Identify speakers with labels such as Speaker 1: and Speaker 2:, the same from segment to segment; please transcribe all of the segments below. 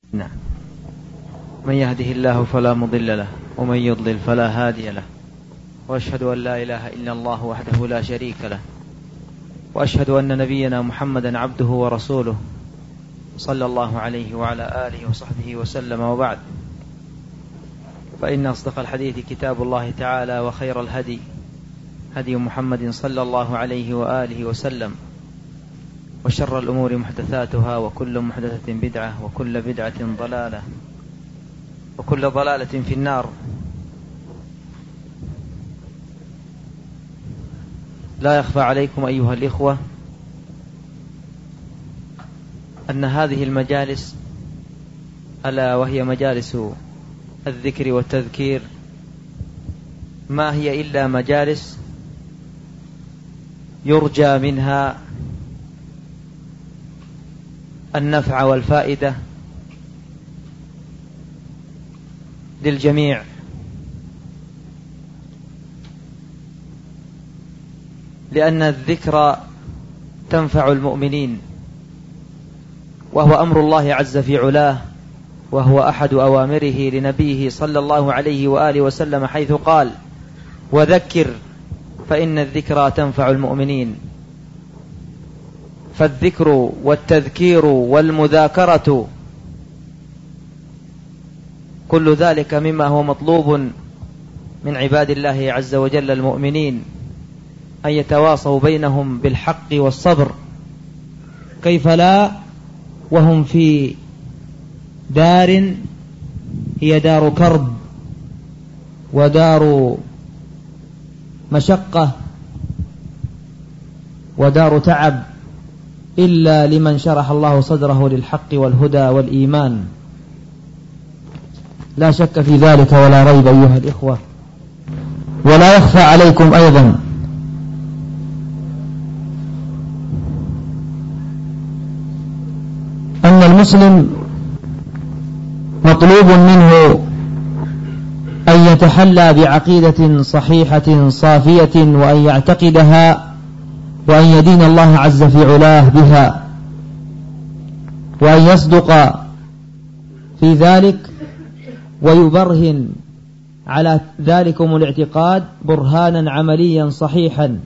Speaker 1: نعم. من يهده الله فلا مضل له ومن يضلل فلا هادي له، وأشهد أن لا إله إلا الله وحده لا شريك له، وأشهد أن نبينا محمدا عبده ورسوله صلى الله عليه وعلى آله وصحبه وسلم، وبعد، فإن أصدق الحديث كتاب الله تعالى، وخير الهدي هدي محمد صلى الله عليه وآله وسلم، وشر الأمور محدثاتها، وكل محدثة بدعة، وكل بدعة ضلالة، وكل ضلالة في النار. لا يخفى عليكم أيها الإخوة أن هذه المجالس، ألا وهي مجالس الذكر والتذكير، ما هي إلا مجالس يرجى منها النفع والفائدة للجميع، لأن الذكر تنفع المؤمنين، وهو أمر الله عز في علاه، وهو أحد أوامره لنبيه صلى الله عليه وآله وسلم، حيث قال: وذكر فإن الذكرى تنفع المؤمنين. فالذكر والتذكير والمذاكرة كل ذلك مما هو مطلوب من عباد الله عز وجل المؤمنين، أن يتواصوا بينهم بالحق والصبر، كيف لا وهم في دار هي دار كرب ودار مشقة ودار تعب، إلا لمن شرح الله صدره للحق والهدى والإيمان. لا شك في ذلك ولا ريب أيها الإخوة. ولا يخفى عليكم أيضا أن المسلم مطلوب منه أن يتحلى بعقيدة صحيحة صافية، وأن يعتقدها، وأن يدين الله عز في علاه بها، وأن يصدق في ذلك ويبرهن على ذلكم الاعتقاد برهانا عمليا صحيحا،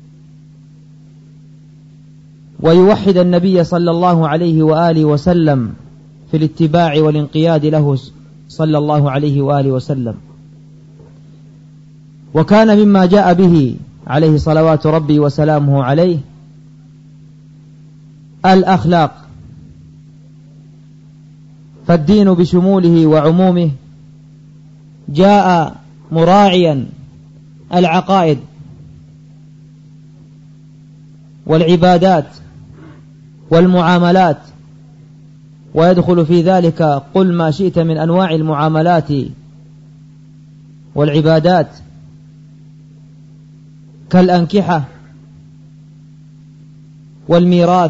Speaker 1: ويوحد النبي صلى الله عليه وآله وسلم في الاتباع والانقياد له صلى الله عليه وآله وسلم. وكان مما جاء به عليه صلوات ربي وسلامه عليه الأخلاق، فالدين بشموله وعمومه جاء مراعيا العقائد والعبادات والمعاملات، ويدخل في ذلك قل ما شئت من أنواع المعاملات والعبادات، كالأنكحة والميراث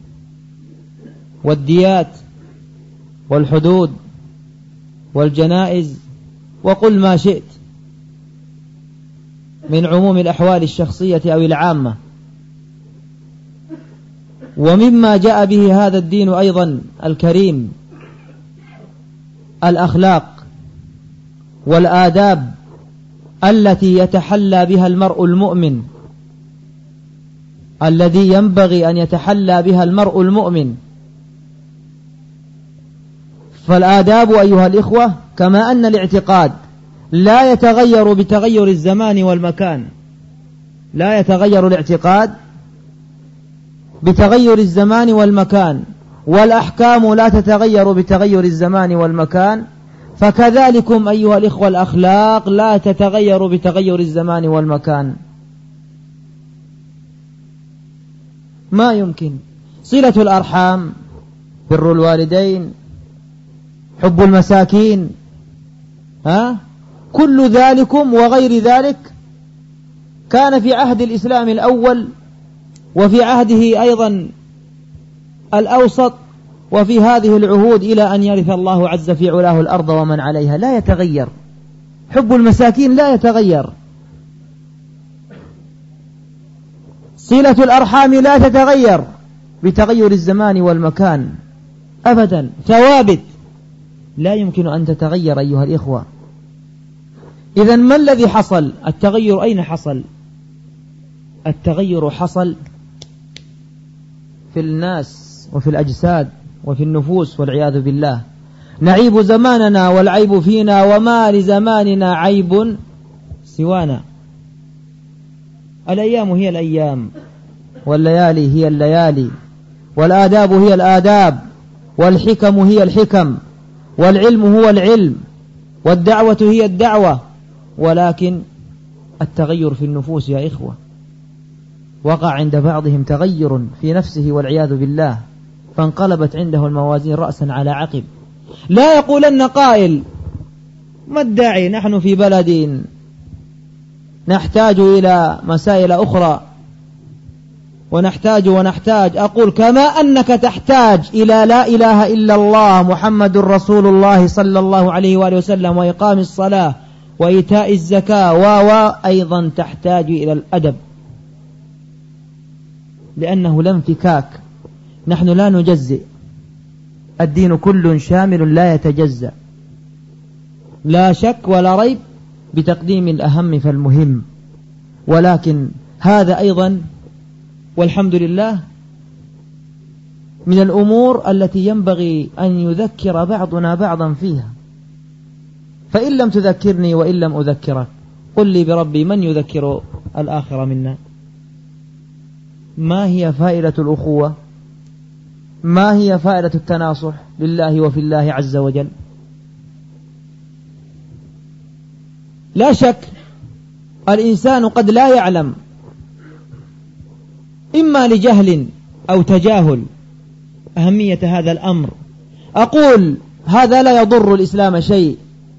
Speaker 1: والديات والحدود والجنائز، وقل ما شئت من عموم الأحوال الشخصية أو العامة. ومما جاء به هذا الدين أيضا الكريم الأخلاق والآداب التي يتحلى بها المرء المؤمن، الذي ينبغي أن يتحلى بها المرء المؤمن. فالآداب أيها الإخوة، كما أن الاعتقاد لا يتغير بتغير الزمان والمكان، لا يتغير الاعتقاد بتغير الزمان والمكان، والأحكام لا تتغير بتغير الزمان والمكان، فكذلكم أيها الإخوة الأخلاق لا تتغير بتغير الزمان والمكان. ما يمكن. صلة الأرحام، بر الوالدين، حب المساكين، كل ذلكم وغير ذلك كان في عهد الإسلام الأول، وفي عهده أيضا الأوسط، وفي هذه العهود إلى أن يرث الله عز في علاه الأرض ومن عليها، لا يتغير. حب المساكين لا يتغير، صلة الأرحام لا تتغير بتغير الزمان والمكان أبدا، ثوابت لا يمكن أن تتغير أيها الإخوة. إذن ما الذي حصل؟ التغير أين حصل؟ التغير حصل في الناس وفي الأجساد وفي النفوس والعياذ بالله. نعيب زماننا والعيب فينا، وما لزماننا عيب سوانا. الأيام هي الأيام، والليالي هي الليالي، والآداب هي الآداب، والحكم هي الحكم، والعلم هو العلم، والدعوة هي الدعوة. ولكن التغير في النفوس يا إخوة، وقع عند بعضهم تغير في نفسه والعياذ بالله، فانقلبت عنده الموازين رأسا على عقب. لا يقولن قائل: ما الداعي، نحن في بلد نحتاج إلى مسائل أخرى ونحتاج. أقول: كما أنك تحتاج إلى لا إله إلا الله محمد رسول الله صلى الله عليه وآله وسلم، وإقام الصلاة وإيتاء الزكاة، أيضا تحتاج إلى الأدب، لأنه لا انفكاك. نحن لا نجزئ، الدين كل شامل لا يتجزأ، لا شك ولا ريب بتقديم الأهم فالمهم. ولكن هذا أيضا والحمد لله من الأمور التي ينبغي أن يذكر بعضنا بعضا فيها. فإن لم تذكرني وإن لم أذكرك، قل لي بربي من يذكر الآخر منا؟ ما هي فائدة الأخوة؟ ما هي فائدة التناصح لله وفي الله عز وجل؟ لا شك الإنسان قد لا يعلم، إما لجهل أو تجاهل، أهمية هذا الأمر. أقول: هذا لا يضر الإسلام شيء،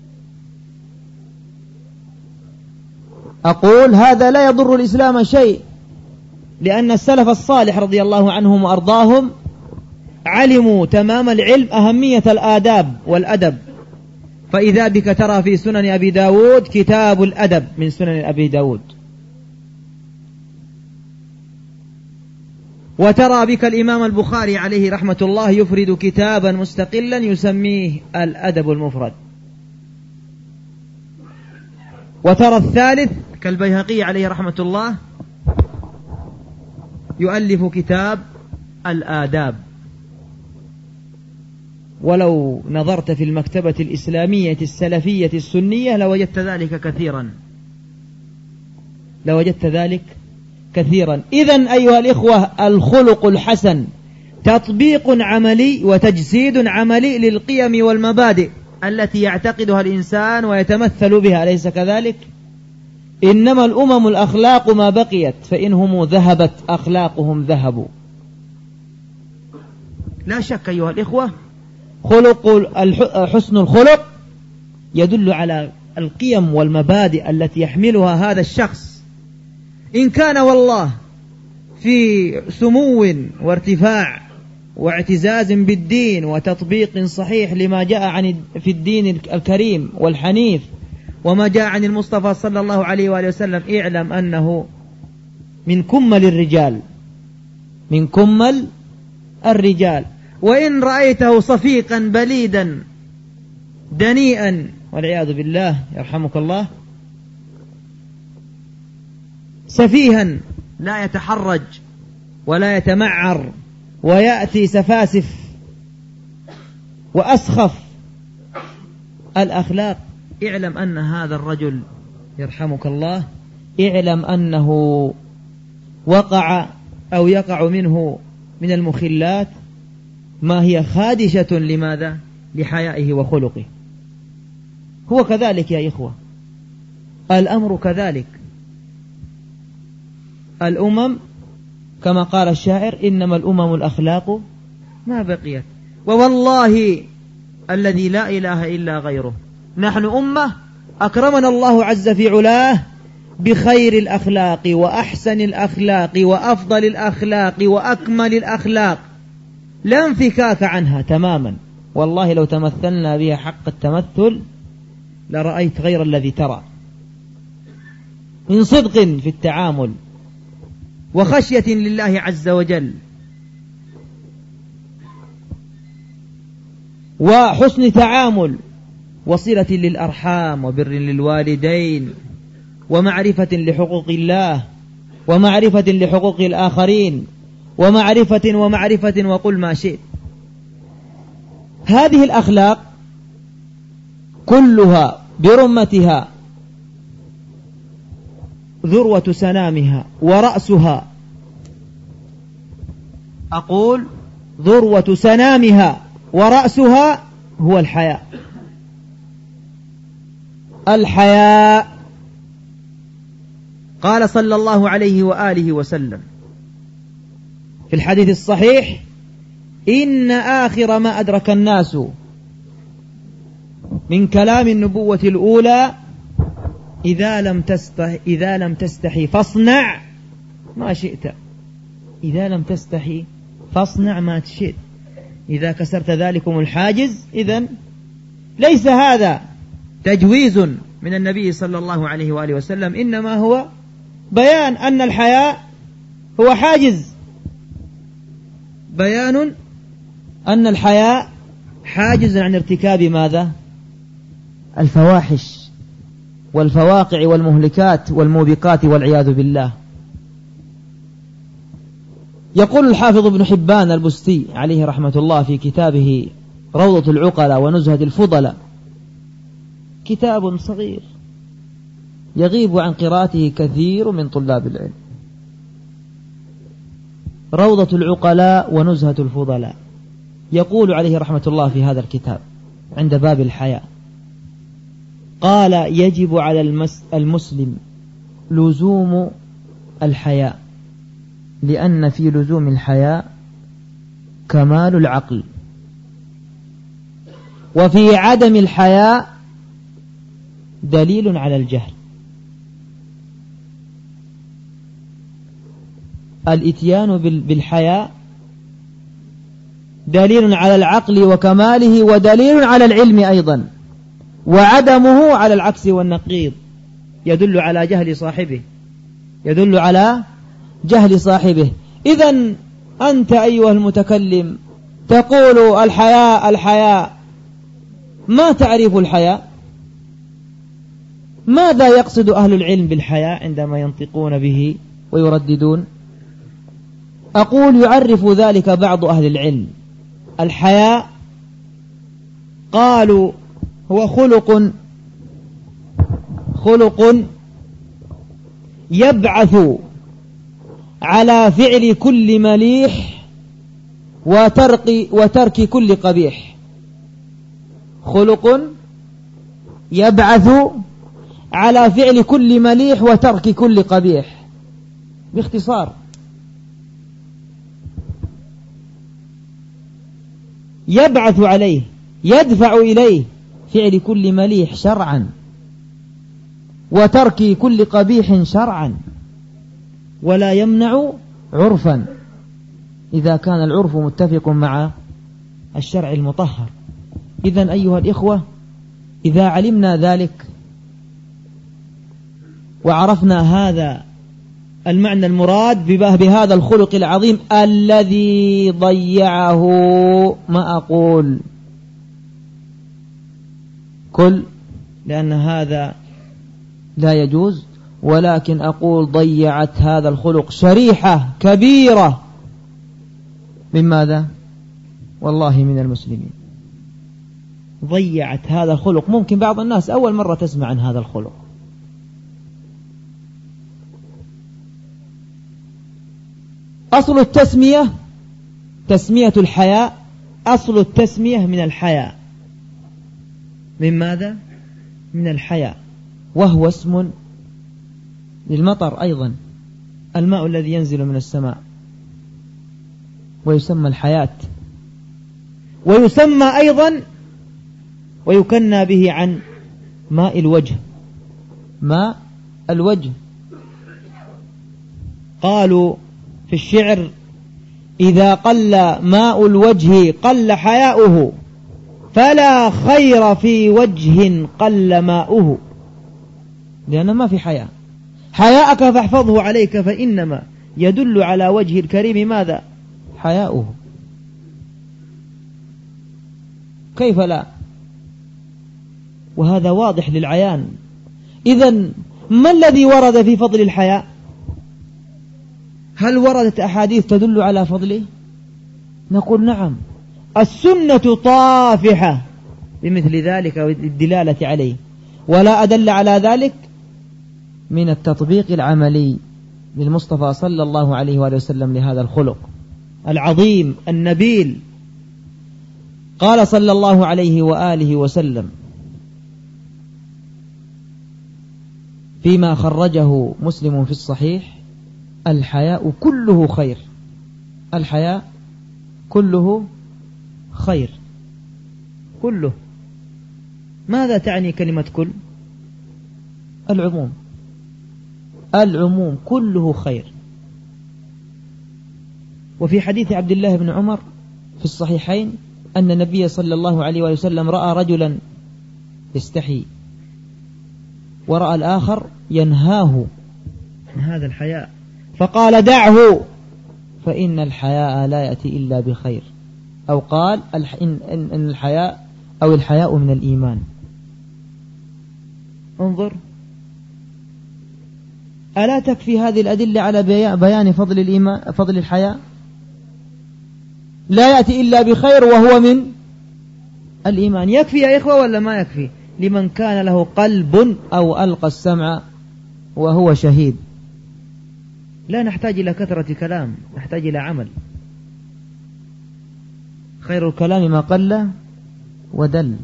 Speaker 1: أقول: هذا لا يضر الإسلام شيء، لأن السلف الصالح رضي الله عنهم وأرضاهم علموا تمام العلم أهمية الآداب والأدب. فإذا بك ترى في سنن أبي داود كتاب الأدب من سنن أبي داود، وترى بك الإمام البخاري عليه رحمة الله يفرد كتابا مستقلا يسميه الأدب المفرد، وترى الثالث كالبيهقي عليه رحمة الله يؤلف كتاب الآداب. ولو نظرت في المكتبة الإسلامية السلفية السنية لوجدت ذلك كثيرا. إذن أيها الإخوة، الخلق الحسن تطبيق عملي وتجسيد عملي للقيم والمبادئ التي يعتقدها الإنسان ويتمثل بها، أليس كذلك؟ إنما الأمم الأخلاق ما بقيت، فإنهم ذهبت أخلاقهم ذهبوا. لا شك أيها الإخوة، حسن الخلق يدل على القيم والمبادئ التي يحملها هذا الشخص. إن كان والله في سمو وارتفاع واعتزاز بالدين وتطبيق صحيح لما جاء في الدين الكريم والحنيف وما جاء عن المصطفى صلى الله عليه وآله وسلم، اعلم أنه من كمل الرجال. وإن رأيته صفيقا بليدا دنيئا والعياذ بالله يرحمك الله، سفيها لا يتحرج ولا يتمعر ويأتي سفاسف وأسخف الأخلاق، اعلم أن هذا الرجل يرحمك الله، اعلم أنه وقع أو يقع منه من المخلات ما هي خادشة. لماذا؟ لحيائه وخلقه. هو كذلك يا إخوة، الأمر كذلك. الأمم كما قال الشاعر: إنما الأمم الأخلاق ما بقيت. ووالله الذي لا إله إلا غيره، نحن أمة أكرمنا الله عز في علاه بخير الأخلاق وأحسن الأخلاق وأفضل الأخلاق وأكمل الأخلاق، لا انفكاك عنها تماما. والله لو تمثلنا بها حق التمثل لرأيت غير الذي ترى من صدق في التعامل وخشية لله عز وجل. وحسن تعامل وصلة للأرحام وبر للوالدين ومعرفة لحقوق الله ومعرفة لحقوق الآخرين ومعرفة وقل ما شئت. هذه الأخلاق كلها برمتها ذروة سنامها ورأسها، أقول ذروة سنامها ورأسها هو الحياء. الحياء. قال صلى الله عليه وآله وسلم في الحديث الصحيح: إن آخر ما أدرك الناس من كلام النبوة الأولى إذا لم تستحي فاصنع ما شئت. إذا لم تستحي فاصنع ما شئت. إذا كسرت ذلكم الحاجز إذن ليس هذا تجويز من النبي صلى الله عليه وآله وسلم، إنما هو بيان أن الحياء هو حاجز، بيان أن الحياء حاجز عن ارتكاب ماذا؟ الفواحش والفواقع والمهلكات والموبقات والعياذ بالله. يقول الحافظ ابن حبان البستي عليه رحمة الله في كتابه روضة العقلاء ونزهة الفضلاء، كتاب صغير يغيب عن قراءته كثير من طلاب العلم، روضة العقلاء ونزهة الفضلاء، يقول عليه رحمة الله في هذا الكتاب عند باب الحياء، قال: يجب على المسلم لزوم الحياء، لأن في لزوم الحياء كمال العقل، وفي عدم الحياء دليل على الجهل. الإتيان بالحياء دليل على العقل وكماله، ودليل على العلم أيضا، وعدمه على العكس والنقيض، يدل على جهل صاحبه، يدل على جهل صاحبه. إذن أنت أيها المتكلم تقول الحياء الحياء، ما تعرف الحياء؟ ماذا يقصد أهل العلم بالحياء عندما ينطقون به ويرددون؟ أقول يعرف ذلك بعض أهل العلم. الحياء قالوا هو خلق يبعث على فعل كل مليح وترك كل قبيح. خلق يبعث على فعل كل مليح وترك كل قبيح. باختصار، يبعث عليه، يدفع إليه فعل كل مليح شرعا وترك كل قبيح شرعا، ولا يمنع عرفا إذا كان العرف متفق مع الشرع المطهر. إذن أيها الإخوة، إذا علمنا ذلك وعرفنا هذا المعنى المراد بهذا الخلق العظيم الذي ضيعه، ما أقول كل، لأن هذا لا يجوز، ولكن أقول ضيعت هذا الخلق شريحة كبيرة من ماذا؟ والله من المسلمين. ضيعت هذا الخلق. ممكن بعض الناس أول مرة تسمع عن هذا الخلق. أصل التسمية تسمية الحياء، أصل التسمية من الحياء. من ماذا؟ من الحياء، وهو اسم للمطر أيضا، الماء الذي ينزل من السماء، ويسمى الحياة، ويسمى أيضا ويكنى به عن ماء الوجه، ماء الوجه. قالوا في الشعر: إذا قل ماء الوجه قل حياؤه، فلا خير في وجه قل ماؤه. لأن ما في حياء. حياءك فاحفظه عليك، فإنما يدل على وجه الكريم ماذا؟ حياؤه. كيف لا؟ وهذا واضح للعيان. إذن ما الذي ورد في فضل الحياء؟ هل وردت أحاديث تدل على فضله؟ نقول نعم، السنة طافحة بمثل ذلك والدلالة عليه، ولا أدل على ذلك من التطبيق العملي للمصطفى صلى الله عليه وآله وسلم لهذا الخلق العظيم النبيل. قال صلى الله عليه وآله وسلم فيما خرجه مسلم في الصحيح: الحياء كله خير. الحياء كله خير. كله، ماذا تعني كلمة كل؟ العموم. العموم كله خير. وفي حديث عبد الله بن عمر في الصحيحين أن النبي صلى الله عليه وسلم رأى رجلا يستحي، ورأى الآخر ينهاه من هذا الحياء، فقال: دعه فإن الحياء لا يأتي إلا بخير. أو قال: إن الحياء أو الحياء من الإيمان. انظر، ألا تكفي هذه الأدلة على بيان فضل الإيمان، فضل الحياء؟ لا يأتي إلا بخير وهو من الإيمان. يكفي يا إخوة ولا ما يكفي لمن كان له قلب أو ألقى السمع وهو شهيد؟ لا نحتاج إلى كثرة كلام، نحتاج إلى عمل. خير الكلام ما قل ودل.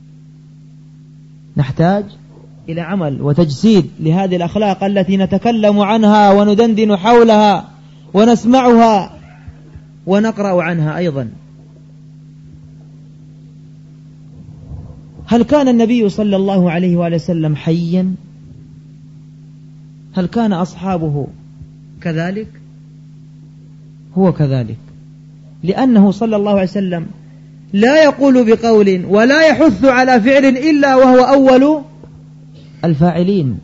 Speaker 1: نحتاج إلى عمل وتجسيد لهذه الأخلاق التي نتكلم عنها وندندن حولها ونسمعها ونقرأ عنها أيضا. هل كان النبي صلى الله عليه وآله وسلم حيا؟ هل كان أصحابه كذلك؟ هو كذلك، لأنه صلى الله عليه وسلم لا يقول بقول ولا يحث على فعل إلا وهو أول الفاعلين،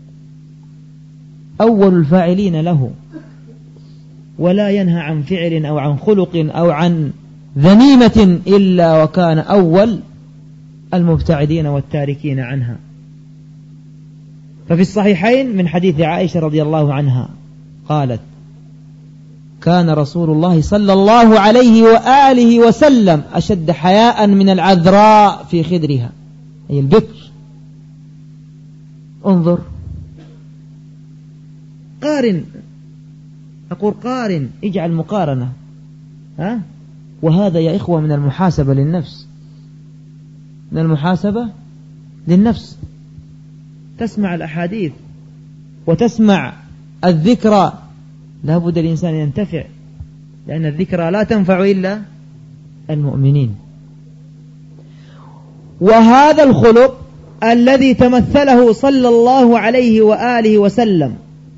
Speaker 1: أول الفاعلين له، ولا ينهى عن فعل أو عن خلق أو عن ذميمة إلا وكان أول المبتعدين والتاركين عنها. ففي الصحيحين من حديث عائشة رضي الله عنها قالت: كان رسول الله صلى الله عليه وآله وسلم أشد حياء من العذراء في خدرها، أي البكر. انظر، قارن، أقول قارن، اجعل مقارنة. وهذا يا إخوة من المحاسبة للنفس، من المحاسبة للنفس. تسمع الأحاديث وتسمع الذكرى، لا بد الإنسان ينتفع، لأن الذكرى لا تنفع إلا المؤمنين. وهذا الخلق الذي تمثله صلى الله عليه وآله وسلم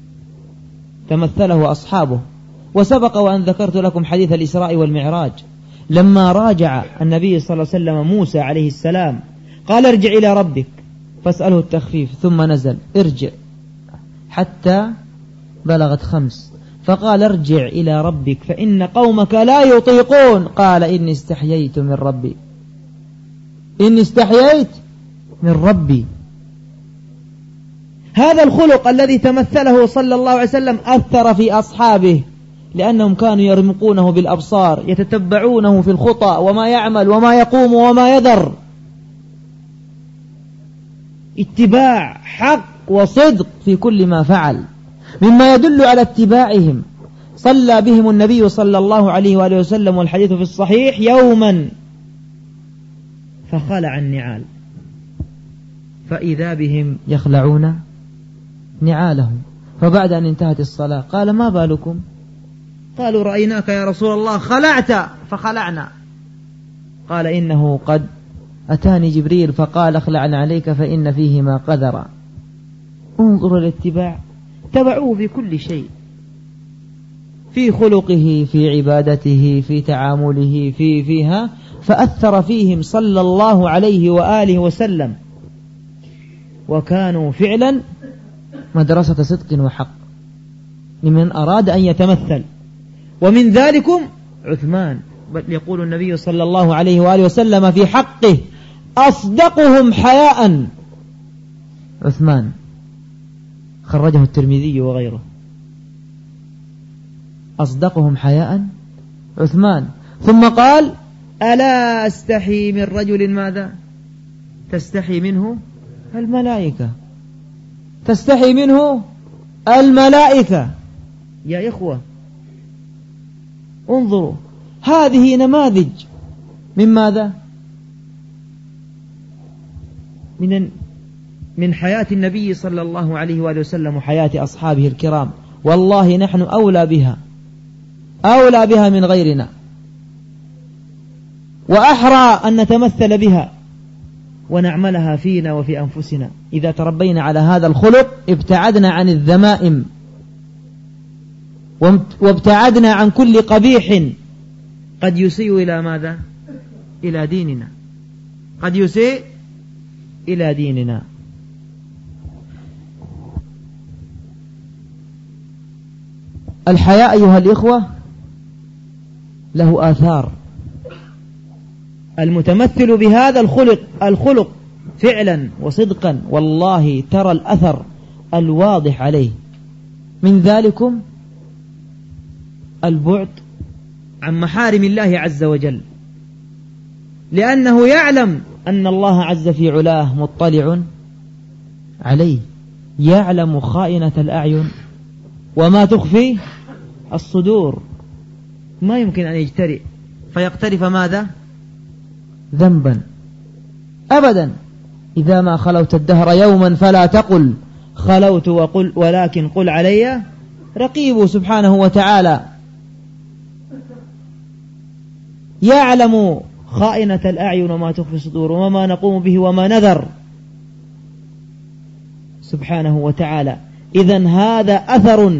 Speaker 1: تمثله أصحابه. وسبق وأن ذكرت لكم حديث الإسراء والمعراج، لما راجع النبي صلى الله عليه وسلم موسى عليه السلام قال: ارجع إلى ربك فاسأله التخفيف، ثم نزل: ارجع حتى بلغت 5، فقال: ارجع إلى ربك فإن قومك لا يطيقون. قال: إني استحييت من ربي، إني استحييت من ربي. هذا الخلق الذي تمثله صلى الله عليه وسلم أثر في أصحابه، لأنهم كانوا يرمقونه بالأبصار، يتتبعونه في الخطى وما يعمل وما يقوم وما يذر، اتباع حق وصدق في كل ما فعل. مما يدل على اتباعهم صلى بهم النبي صلى الله عليه وآله وسلم، والحديث في الصحيح، يوما فخلع النعال فإذا بهم يخلعون نعالهم، فبعد أن انتهت الصلاة قال: ما بالكم؟ قالوا: رأيناك يا رسول الله خلعت فخلعنا. قال: إنه قد أتاني جبريل فقال: اخلعنا عليك فإن فيهما قذرا. انظر الاتباع، تبعوه في كل شيء، في خلقه، في عبادته، في تعامله، فيها، فأثر فيهم صلى الله عليه وآله وسلم، وكانوا فعلا مدرسة صدق وحق لمن أراد أن يتمثل. ومن ذلكم عثمان بل يقول النبي صلى الله عليه وآله وسلم في حقه: أصدقهم حياء عثمان، خرجه الترمذي وغيره. أصدقهم حياء عثمان. ثم قال: ألا أستحي من رجل ماذا تستحي منه الملائكة، تستحي منه الملائكة. يا إخوة انظروا، هذه نماذج من ماذا؟ من حياة النبي صلى الله عليه وآله وسلم وحياة أصحابه الكرام. والله نحن أولى بها من غيرنا، وأحرى أن نتمثل بها ونعملها فينا وفي أنفسنا. إذا تربينا على هذا الخلق ابتعدنا عن الذمائم، وابتعدنا عن كل قبيح قد يسيء إلى ماذا؟ إلى ديننا، قد يسيء إلى ديننا. الحياء أيها الإخوة له آثار. المتمثل بهذا الخلق فعلا وصدقا والله ترى الأثر الواضح عليه. من ذلكم البعد عن محارم الله عز وجل، لأنه يعلم أن الله عز في علاه مطلع عليه، يعلم خائنة الأعين وما تخفي الصدور. ما يمكن أن يجترئ فيقترف ماذا؟ ذنبا أبدا. إذا ما خلوت الدهر يوما فلا تقل خلوت وقل، ولكن قل علي رقيب. سبحانه وتعالى يعلم خائنة الأعين وما تخفي الصدور وما نقوم به وما نذر سبحانه وتعالى. إذن هذا أثر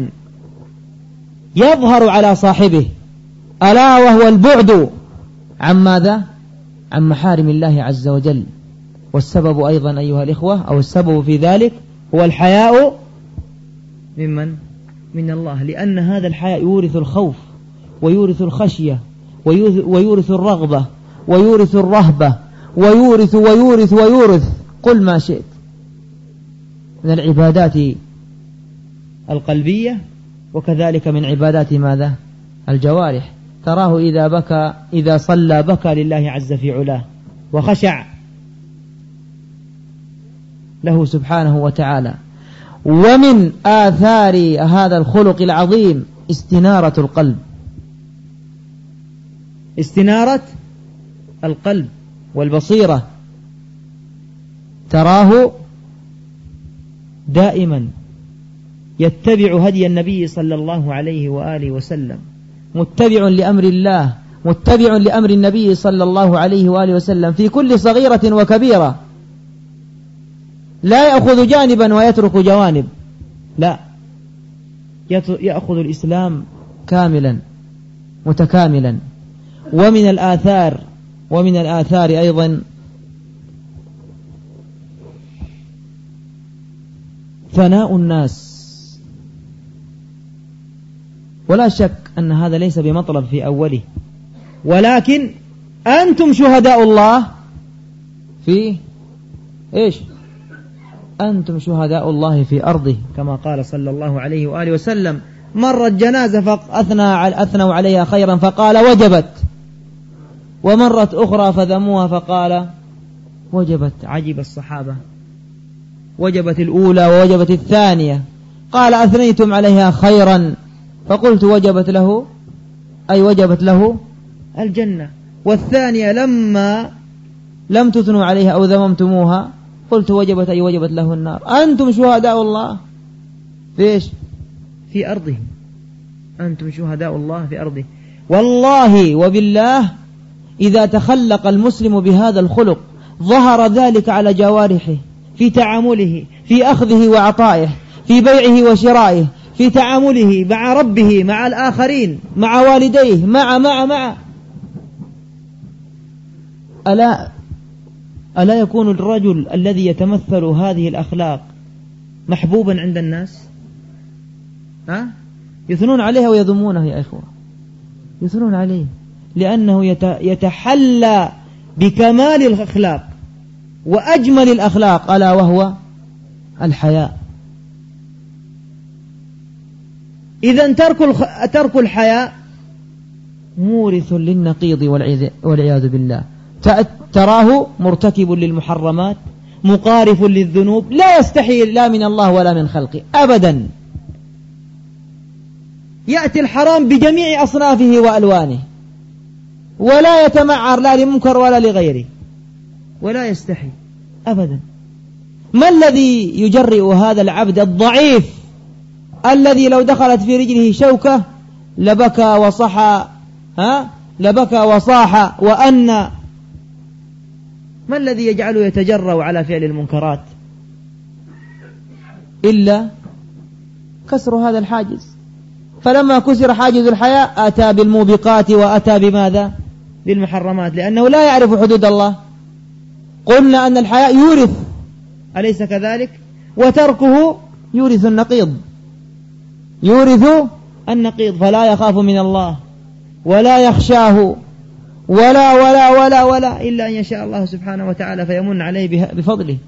Speaker 1: يظهر على صاحبه، ألا وهو البعد عن ماذا؟ عن محارم الله عز وجل. والسبب أيضا أيها الإخوة، أو السبب في ذلك هو الحياء ممن؟ من الله. لأن هذا الحياء يورث الخوف ويورث الخشية ويورث الرغبة ويورث الرهبة ويورث ويورث ويورث، قل ما شئت من العبادات القلبية، وكذلك من عبادات ماذا؟ الجوارح. تراه إذا بكى، إذا صلى بكى لله عز في علاه وخشع له سبحانه وتعالى. ومن آثار هذا الخلق العظيم استنارة القلب، استنارة القلب والبصيرة. تراه دائما يتبع هدي النبي صلى الله عليه وآله وسلم، متبع لأمر الله، متبع لأمر النبي صلى الله عليه وآله وسلم في كل صغيرة وكبيرة. لا يأخذ جانبا ويترك جوانب، لا، يأخذ الإسلام كاملا متكاملا. ومن الآثار أيضا ثناء الناس. ولا شك أن هذا ليس بمطلب في أوله، ولكن أنتم شهداء الله في إيش؟ أنتم شهداء الله في أرضه، كما قال صلى الله عليه وآله وسلم: مرت جنازة فأثنوا عليها خيرا فقال وجبت، ومرت أخرى فذموها فقال وجبت. عجب الصحابة، وجبت الأولى ووجبت الثانية. قال: أثنيتم عليها خيرا فقلت وجبت له، أي وجبت له الجنة. والثانية لما لم تثنوا عليها أو ذممتموها قلت وجبت، أي وجبت له النار. أنتم شهداء الله في إيش؟ في أرضه. أنتم شهداء الله في أرضه. والله وبالله إذا تخلق المسلم بهذا الخلق ظهر ذلك على جوارحه، في تعامله، في أخذه وعطائه، في بيعه وشرائه، في تعامله مع ربه، مع الآخرين، مع والديه، مع ألا يكون الرجل الذي يتمثل هذه الأخلاق محبوبا عند الناس؟ يثنون عليها ويذمونه يا إخوة، يثنون عليه. لأنه يتحلى بكمال الأخلاق وأجمل الأخلاق، ألا وهو الحياء. إذن ترك الحياء مورث للنقيض والعياذ بالله. تراه مرتكب للمحرمات، مقارف للذنوب، لا يستحي لا من الله ولا من خلقه أبدا. يأتي الحرام بجميع أصنافه وألوانه، ولا يتمعر لا لمنكر ولا لغيره، ولا يستحي أبدا. ما الذي يجرئ هذا العبد الضعيف الذي لو دخلت في رجله شوكة لبكى وصحى لبكى وصاح وأن؟ ما الذي يجعله يتجرأ على فعل المنكرات إلا كسر هذا الحاجز؟ فلما كسر حاجز الحياء أتى بالموبقات وأتى بماذا؟ بالمحرمات، لأنه لا يعرف حدود الله. قلنا أن الحياء يورث، أليس كذلك؟ وتركه يورث النقيض، فلا يخاف من الله ولا يخشاه ولا ولا ولا ولا إلا أن يشاء الله سبحانه وتعالى فيمن عليه بفضله.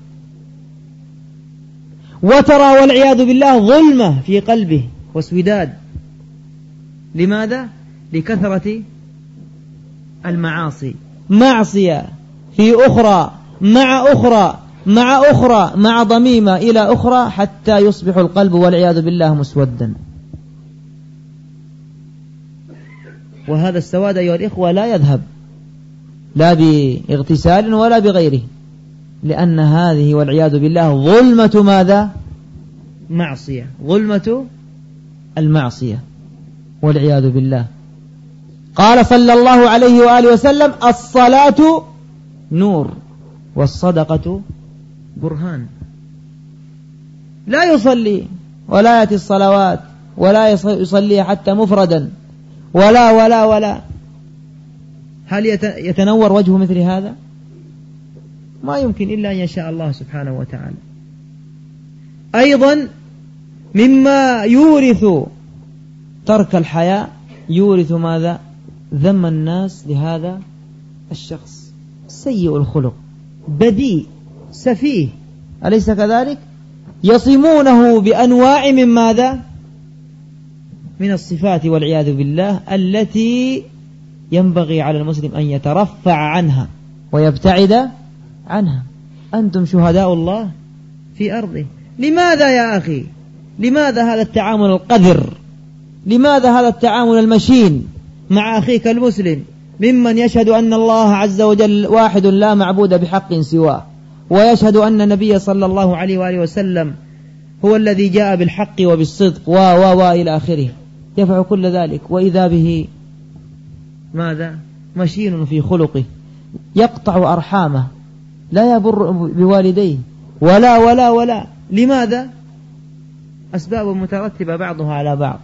Speaker 1: وترى والعياذ بالله ظلمة في قلبه واسوداد. لماذا؟ لكثرة المعاصي، معصية في أخرى مع أخرى مع أخرى مع ضميمة إلى أخرى، حتى يصبح القلب والعياذ بالله مسودا. وهذا السواد أيها الإخوة لا يذهب لا باغتسال ولا بغيره، لأن هذه والعياذ بالله ظلمة ماذا؟ معصية، ظلمة المعصية والعياذ بالله. قال صلى الله عليه وآله وسلم: الصلاة نور والصدقة برهان. لا يصلي ولا يأتي الصلوات ولا يصلي حتى مفردا ولا ولا ولا، هل يتنور وجهه مثل هذا؟ ما يمكن إلا أن يشاء الله سبحانه وتعالى. أيضا مما يورث ترك الحياء يورث ماذا؟ ذم الناس لهذا الشخص، سيء الخلق، بديء، سفيه، أليس كذلك؟ يصمونه بأنواع من ماذا؟ من الصفات والعياذ بالله التي ينبغي على المسلم أن يترفع عنها ويبتعد عنها. أنتم شهداء الله في أرضه. لماذا يا أخي؟ لماذا هذا التعامل القذر؟ لماذا هذا التعامل المشين مع أخيك المسلم ممن يشهد أن الله عز وجل واحد لا معبود بحق سواه، ويشهد أن النبي صلى الله عليه وآله وسلم هو الذي جاء بالحق وبالصدق إلى آخره، يفعل كل ذلك وإذا به ماذا؟ مشين في خلقه، يقطع أرحامه، لا يبر بوالديه ولا ولا ولا. لماذا؟ أسباب مترتبة بعضها على بعض.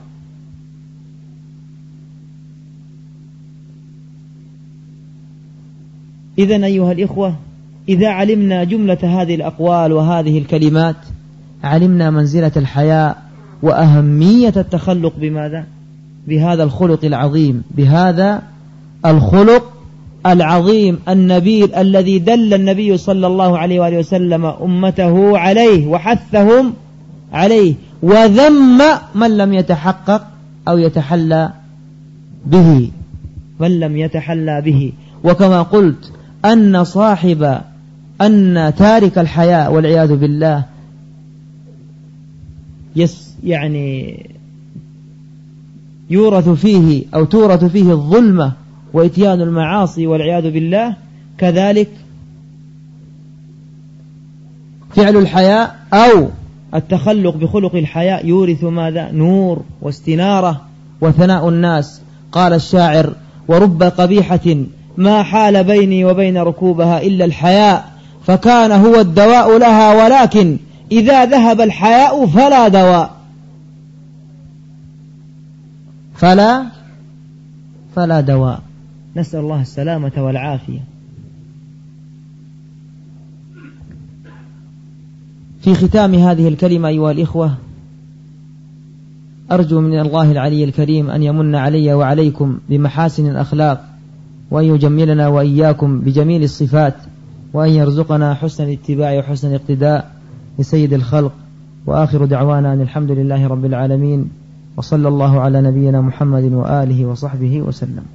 Speaker 1: إذن أيها الإخوة، إذا علمنا جملة هذه الأقوال وهذه الكلمات علمنا منزلة الحياء وأهمية التخلق بماذا؟ بهذا الخلق العظيم، بهذا الخلق العظيم النبيل الذي دل النبي صلى الله عليه وآله وسلم أمته عليه وحثهم عليه، وذم من لم يتحقق أو يتحلى به، من لم يتحلى به. وكما قلت أن تارك الحياء والعياذ بالله يعني يورث فيه أو تورث فيه الظلمة وإتيان المعاصي والعياذ بالله. كذلك فعل الحياء أو التخلق بخلق الحياء يورث ماذا؟ نور واستنارة وثناء الناس. قال الشاعر: ورب قبيحة ما حال بيني وبين ركوبها إلا الحياء، فكان هو الدواء لها، ولكن إذا ذهب الحياء فلا دواء، فلا دواء. نسأل الله السلامة والعافية. في ختام هذه الكلمة أيها الإخوة، أرجو من الله العلي الكريم أن يمن علي وعليكم بمحاسن الأخلاق وأن يجملنا وإياكم بجميل الصفات، وأن يرزقنا حسن الاتباع وحسن الاقتداء لسيد الخلق. وآخر دعوانا أن الحمد لله رب العالمين، وصلى الله على نبينا محمد وآله وصحبه وسلم.